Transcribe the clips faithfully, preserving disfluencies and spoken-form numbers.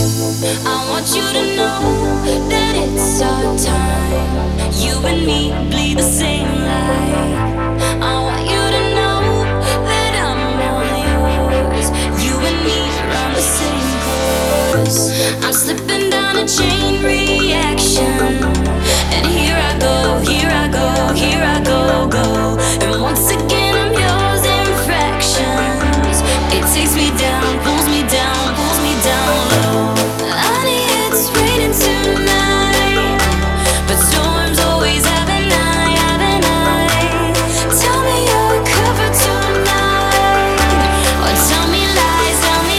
I want you to know that it's our time. You and me bleed the same light. I want you to know that I'm all yours. You and me run the same course. I'm slipping down a chain reaction, and here I go, here I go, here I go, go. And once again I'm yours in fractions. It takes me down, pulls me down, pulls me down low. Honey, it's raining tonight, but storms always have an eye, have an eye. Tell me you're covered tonight, or tell me lies, tell me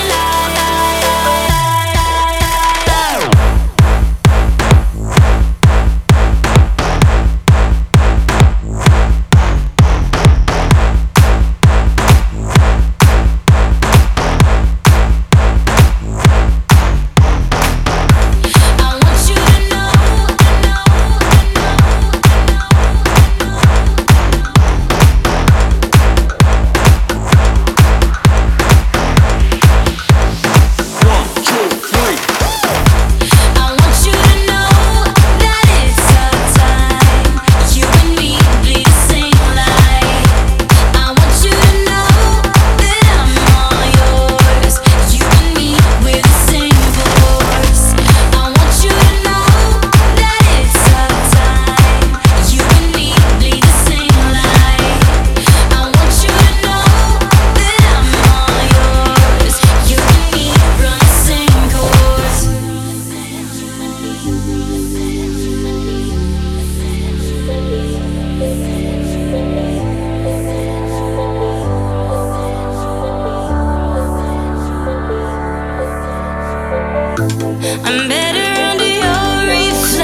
I'm better under your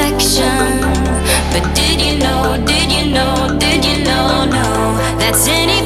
reflection. But did you know, did you know, did you know, no, that's any